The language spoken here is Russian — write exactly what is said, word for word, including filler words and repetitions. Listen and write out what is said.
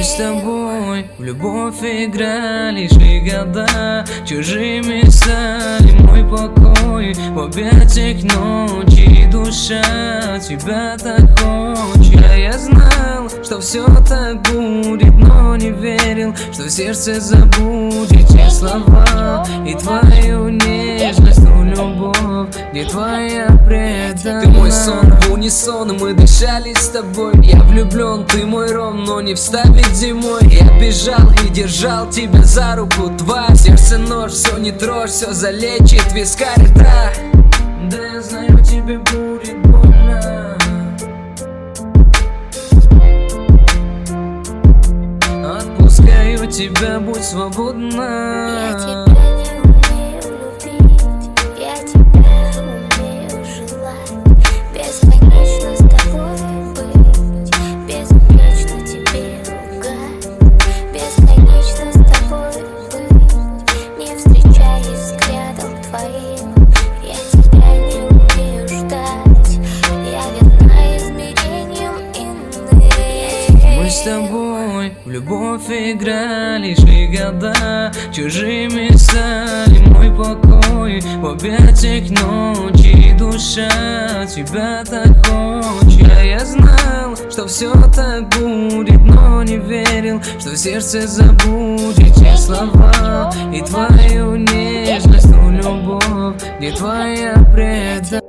Мы с тобой в любовь играли шли года, чужими стали мой покой. В объятиях ночи душа тебя так хочет. А я знал, что все так будет, но не верил, что в сердце забудете слова и твою нежность, ну любовь, где твоя преданность. Ты мой сон, в унисон мы дышали с тобой. Я влюблен, ты мой ром, но не вставить зимой. Я бежал и держал тебя за руку, тварь. Сердце нож, все не трожь, все залечит вискарь, да. Да я знаю, тебе будет больно. Отпускаю тебя, будь свободна. Я тебя не умею любить, я тебя умею желать. Бесконечно с тобой быть, безупречно тебе ругать. Бесконечно с тобой быть, не встречаясь взглядом твоим. Я тебя не умею ждать, я верна измерениям иным. Мы с тобой в любовь играли шли года, чужими стали мой покой. В объятиях ночи душа тебя так хочет. А я знал, что все так будет, но не верил, что в сердце забудете слова и твою нежность, ну любовь, где твоя преданность.